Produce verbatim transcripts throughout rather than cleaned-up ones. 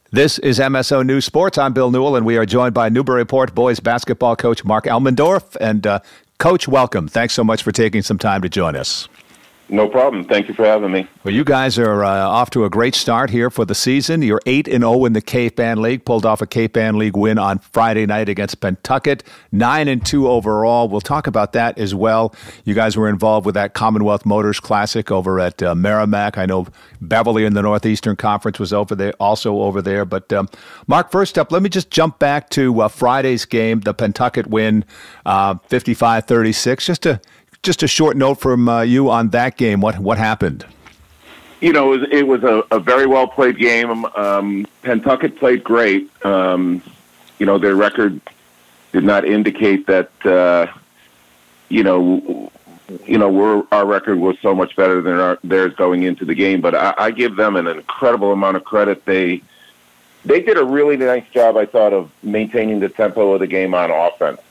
This is M S O News Sports. I'm Bill Newell, and we are joined by Newburyport boys basketball coach Mark Elmendorf. And uh, Coach, welcome. Thanks so much for taking some time to join us. No problem. Thank you for having me. Well, you guys are uh, off to a great start here for the season. You're eight and oh in the Cape Ann League. Pulled off a Cape Ann League win on Friday night against Pentucket. nine and two overall. We'll talk about that as well. You guys were involved with that Commonwealth Motors Classic over at uh, Merrimack. I know Beverly in the Northeastern Conference was over there, also over there. But um, Mark, first up, let me just jump back to uh, Friday's game, the Pentucket win, uh, fifty-five thirty-six. Just to Just a short note from uh, you on that game. What what happened? You know, it was, it was a, a very well played game. Um, Pentucket played great. Um, you know, their record did not indicate that. Uh, you know, you know, we're, our record was so much better than our, theirs going into the game. But I, I give them an incredible amount of credit. They they did a really nice job, I thought, of maintaining the tempo of the game on offense.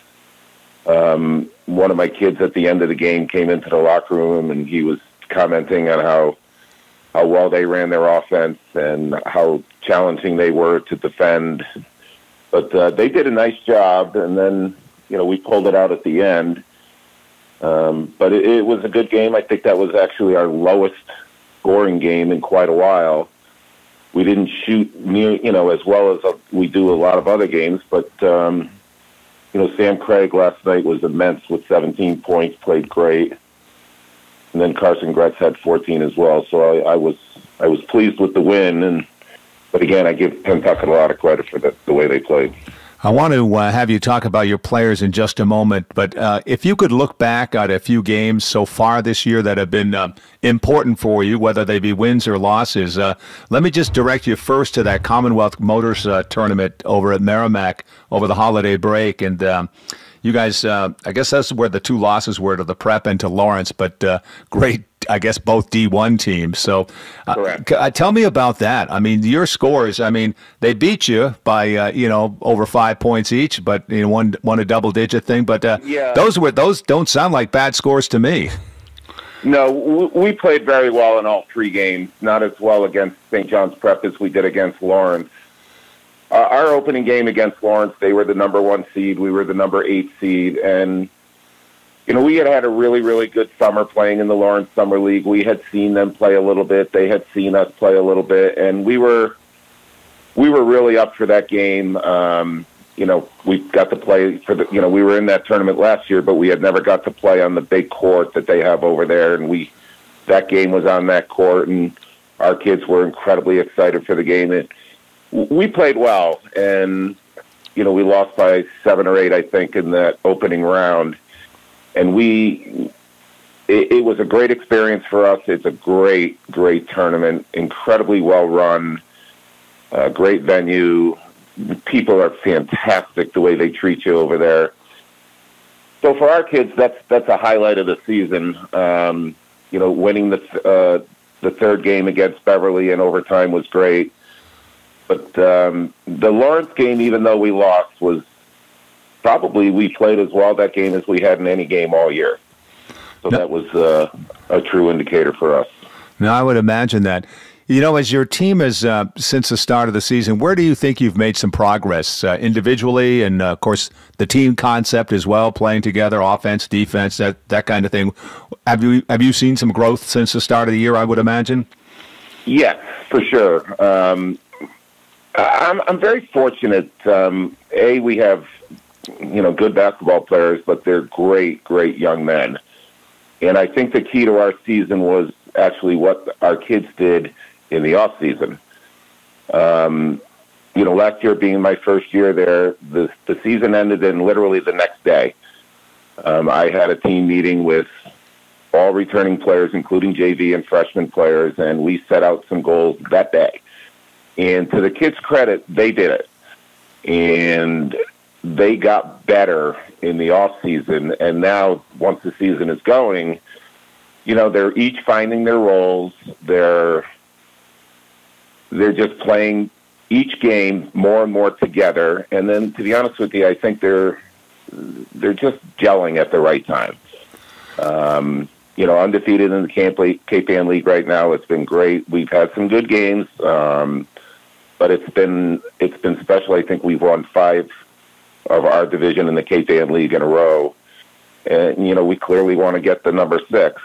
Um, one of my kids at the end of the game came into the locker room and he was commenting on how how well they ran their offense and how challenging they were to defend. But uh, they did a nice job, and then you know we pulled it out at the end. Um, but it, it was a good game. I think that was actually our lowest scoring game in quite a while. We didn't shoot near you know as well as we do a lot of other games, but. Um, You know, Sam Craig last night was immense with seventeen points, played great. And then Carson Gretz had fourteen as well. So I, I was I was pleased with the win. And But again, I give Pentucket a lot of credit for the, the way they played. I want to uh, have you talk about your players in just a moment, but uh, if you could look back at a few games so far this year that have been uh, important for you, whether they be wins or losses, uh, let me just direct you first to that Commonwealth Motors uh, tournament over at Merrimack over the holiday break. And um, you guys, uh, I guess that's where the two losses were, to the Prep and to Lawrence, but uh, great, I guess, both D one teams. So uh, c- tell me about that. I mean, your scores, I mean, they beat you by, uh, you know, over five points each, but, you know, one, one a double-digit thing. But uh, yeah. those were those don't sound like bad scores to me. No, we played very well in all three games, not as well against Saint John's Prep as we did against Lawrence. Uh, our opening game against Lawrence, they were the number one seed. We were the number eight seed. And, you know, we had had a really, really good summer playing in the Lawrence Summer League. We had seen them play a little bit. They had seen us play a little bit. And we were we were really up for that game. Um, you know, we got to play for the, you know, we were in that tournament last year, but we had never got to play on the big court that they have over there. And we, that game was on that court, and our kids were incredibly excited for the game. And we played well, and, you know, we lost by seven or eight, I think, in that opening round. And we, it, it was a great experience for us. It's a great, great tournament, incredibly well run, uh, great venue. People are fantastic the way they treat you over there. So for our kids, that's that's a highlight of the season. Um, you know, winning the uh, the third game against Beverly in overtime was great. But um, the Lawrence game, even though we lost, was probably we played as well that game as we had in any game all year. So no. that was uh, a true indicator for us. No, I would imagine that. You know, as your team has, uh, since the start of the season, where do you think you've made some progress uh, individually, and, uh, of course, the team concept as well, playing together, offense, defense, that, that kind of thing? Have you have you seen some growth since the start of the year, I would imagine? Yeah, for sure. Um, I'm, I'm very fortunate. Um, A, we have, you know, good basketball players, but they're great, great young men. And I think the key to our season was actually what our kids did in the off season. Um, you know, last year being my first year there, the the season ended in literally the next day. Um, I had a team meeting with all returning players, including J V and freshman players, and we set out some goals that day. And to the kids' credit, they did it. And they got better in the off season, and now once the season is going, you know, they're each finding their roles. They're they're just playing each game more and more together. And then, to be honest with you, I think they're they're just gelling at the right time. Um, you know, undefeated in the Cape Cape Ann League right now. It's been great. We've had some good games. Um, but it's been it's been special. I think we've won five of our division in the Cape-Ann League in a row. And, you know, we clearly want to get the number six.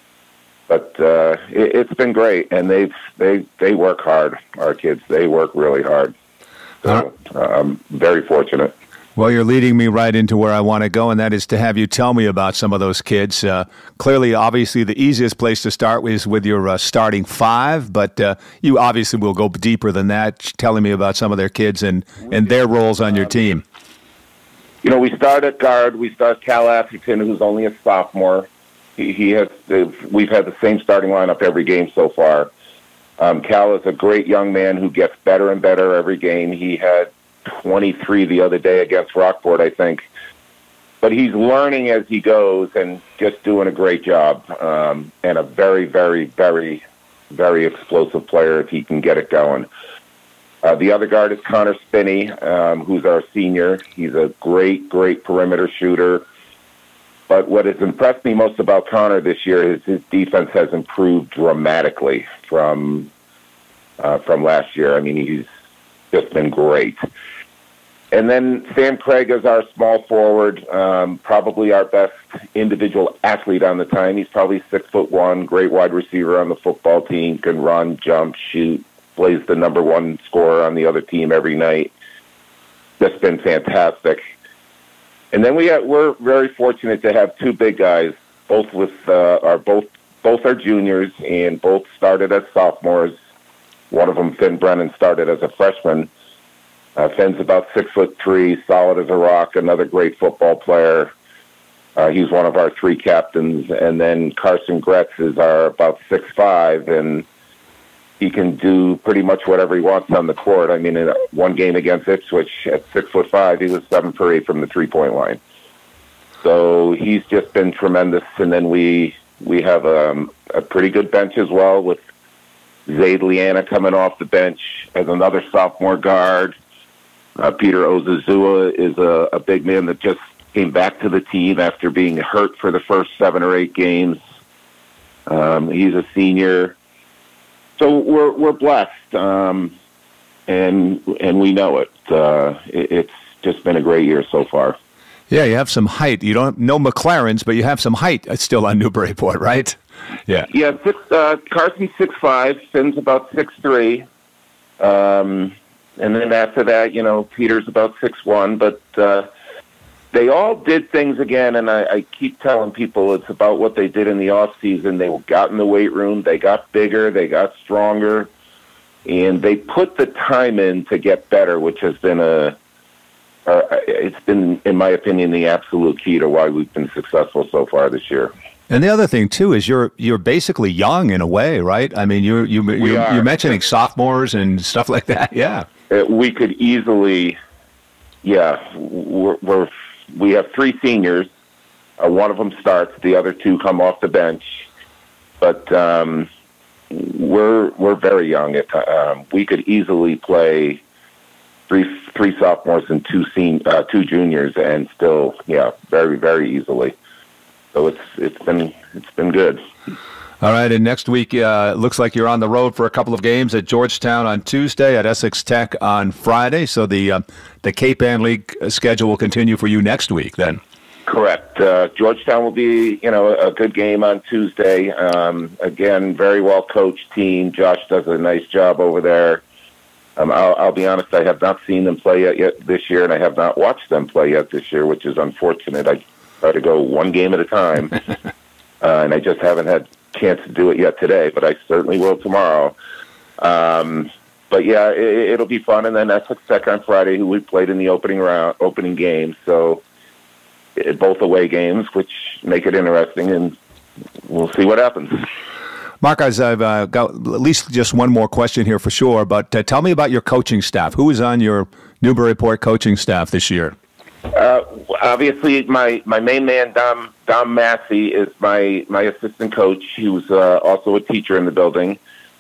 But uh, it, it's been great, and they they they work hard, our kids. They work really hard. So uh, I'm very fortunate. Well, you're leading me right into where I want to go, and that is to have you tell me about some of those kids. Uh, clearly, obviously, the easiest place to start is with your uh, starting five, but uh, you obviously will go deeper than that, telling me about some of their kids and, and their roles on your team. You know, we start at guard. We start Cal Atherton, who's only a sophomore. He, he has. We've had the same starting lineup every game so far. Um, Cal is a great young man who gets better and better every game. He had twenty-three the other day against Rockport, I think. But he's learning as he goes and just doing a great job. Um, and a very, very, very, very explosive player if he can get it going. Uh, the other guard is Connor Spinney, um, who's our senior. He's a great, great perimeter shooter. But what has impressed me most about Connor this year is his defense has improved dramatically from uh, from last year. I mean, he's just been great. And then Sam Craig is our small forward, um, probably our best individual athlete on the time. He's probably six foot one, great wide receiver on the football team, can run, jump, shoot, plays the number one scorer on the other team every night. Just been fantastic. And then we have, we're very fortunate to have two big guys, both with uh, are both both are juniors and both started as sophomores. One of them, Finn Brennan, started as a freshman. Uh, Finn's about six foot three, solid as a rock, another great football player. Uh, he's one of our three captains. And then Carson Gretz is our about six five, and he can do pretty much whatever he wants on the court. I mean, in one game against Ipswich at six foot five, he was seven for eight from the three point line. So he's just been tremendous. And then we we have um, a pretty good bench as well with Zaid Liana coming off the bench as another sophomore guard. Uh, Peter Ozazua is a, a big man that just came back to the team after being hurt for the first seven or eight games. Um, he's a senior. So we're we're blessed, um, and and we know it. Uh, it. It's just been a great year so far. Yeah, you have some height. You don't know McLaren's, but you have some height still on Newburyport, right? Yeah. Yeah. Six, uh, Carson's six five. Finn's about six three. Um, and then after that, you know, Peter's about six one. But uh, they all did things again, and I, I keep telling people it's about what they did in the off season. They got in the weight room, they got bigger, they got stronger, and they put the time in to get better, which has been a, uh, it's been, in my opinion, the absolute key to why we've been successful so far this year. And the other thing too is you're you're basically young in a way, right? I mean, you're you you're, you're mentioning sophomores and stuff like that. Yeah, uh, we could easily, yeah, we're. we're We have three seniors. Uh, one of them starts. The other two come off the bench. But um, we're we're very young. Um, we could easily play three three sophomores and two sen- uh, two juniors, and still, yeah, very very easily. So it's it's been it's been good. All right, and next week uh, looks like you're on the road for a couple of games at Georgetown on Tuesday, at Essex Tech on Friday. So the uh, the Cape-Ann League schedule will continue for you next week, then. Correct. Uh, Georgetown will be, you know, a good game on Tuesday. Um, again, very well coached team. Josh does a nice job over there. Um, I'll, I'll be honest, I have not seen them play yet, yet this year, and I have not watched them play yet this year, which is unfortunate. I try to go one game at a time, uh, and I just haven't had chance to do it yet today, but I certainly will tomorrow. Um, but yeah, it, it'll be fun. And then Essex Tech on Friday, who we played in the opening round, opening game. So it, both away games, which make it interesting, and we'll see what happens. Mark, I've uh, got at least just one more question here for sure, but uh, tell me about your coaching staff. Who is on your Newburyport coaching staff this year? Uh, obviously, my, my main man, Dom Dom Massey, is my, my assistant coach. He was uh, also a teacher in the building.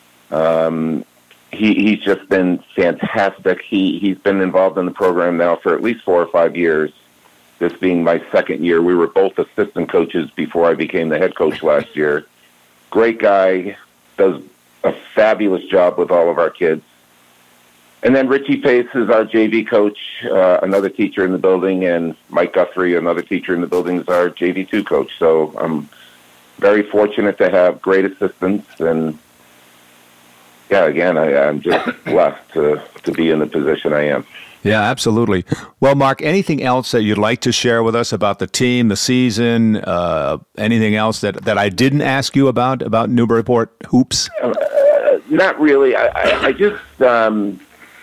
Um, he he's just been fantastic. He he's been involved in the program now for at least four or five years. This being my second year, we were both assistant coaches before I became the head coach last year. Great guy, does a fabulous job with all of our kids. And then Richie Pace is our J V coach, uh, another teacher in the building, and Mike Guthrie, another teacher in the building, is our J V two coach. So I'm very fortunate to have great assistants, and yeah, again, I, I'm just blessed to, to be in the position I am. Yeah, absolutely. Well, Mark, anything else that you'd like to share with us about the team, the season, uh, anything else that, that I didn't ask you about, about Newburyport Hoops? Uh, not really. I, I, I just, um,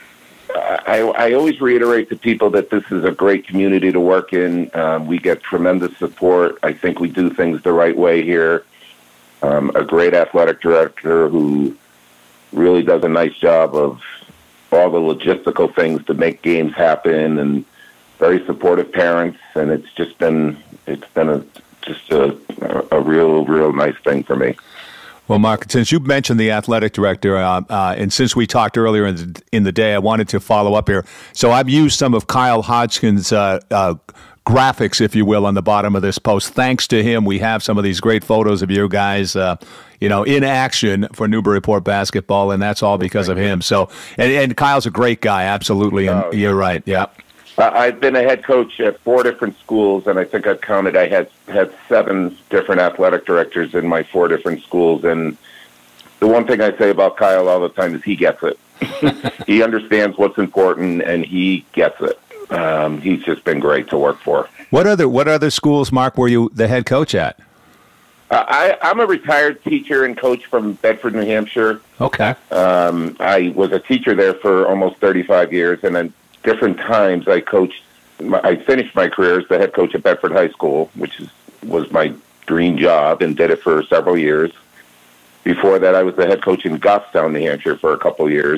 I, I always reiterate to people that this is a great community to work in. Um, we get tremendous support. I think we do things the right way here. Um, a great athletic director who really does a nice job of all the logistical things to make games happen, and very supportive parents. And it's just been, it's been a, just a, a real, real nice thing for me. Well, Mark, since you mentioned the athletic director, uh, uh, and since we talked earlier in the, in the day, I wanted to follow up here. So I've used some of Kyle Hodgkin's uh, uh, graphics, if you will, on the bottom of this post. Thanks to him, we have some of these great photos of you guys, uh, you know, in action for Newburyport basketball, and that's all because of him. So, and, and Kyle's a great guy, absolutely, and oh, you're right, yeah. Uh, I've been a head coach at four different schools, and I think I've counted. I had had seven different athletic directors in my four different schools. And the one thing I say about Kyle all the time is he gets it. He understands what's important, and he gets it. Um, he's just been great to work for. What other What other schools, Mark, were you the head coach at? Uh, I, I'm a retired teacher and coach from Bedford, New Hampshire. Okay. Um, I was a teacher there for almost thirty-five years, and then different times I coached. I finished my career as the head coach at Bedford High School, which is, was my dream job, and did it for several years. Before that, I was the head coach in Goffstown, New Hampshire, for a couple years.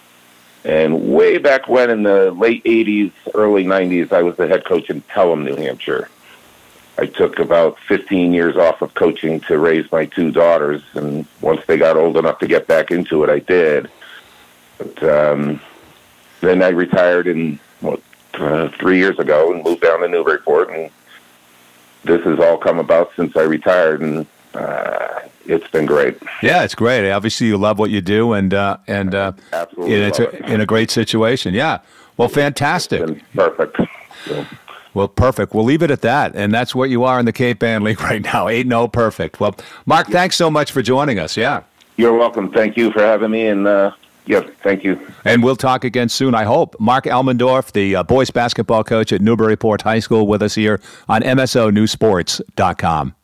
And way back when, in the late eighties, early nineties, I was the head coach in Pelham, New Hampshire. I took about fifteen years off of coaching to raise my two daughters, and once they got old enough to get back into it, I did. But um, then I retired in what, uh, three years ago and moved down to Newburyport, and this has all come about since I retired, and uh, it's been great. Yeah, it's great. Obviously, you love what you do, and uh, and uh, absolutely, it's a, it. in a great situation. Yeah, well, fantastic. It's been perfect. So. Well, perfect. We'll leave it at that, and that's what you are in the Cape Ann League right now. eight and oh, perfect. Well, Mark, thanks so much for joining us. Yeah. You're welcome. Thank you for having me, and uh, yes, thank you. And we'll talk again soon, I hope. Mark Elmendorf, the uh, boys basketball coach at Newburyport High School, with us here on M S O News Sports dot com.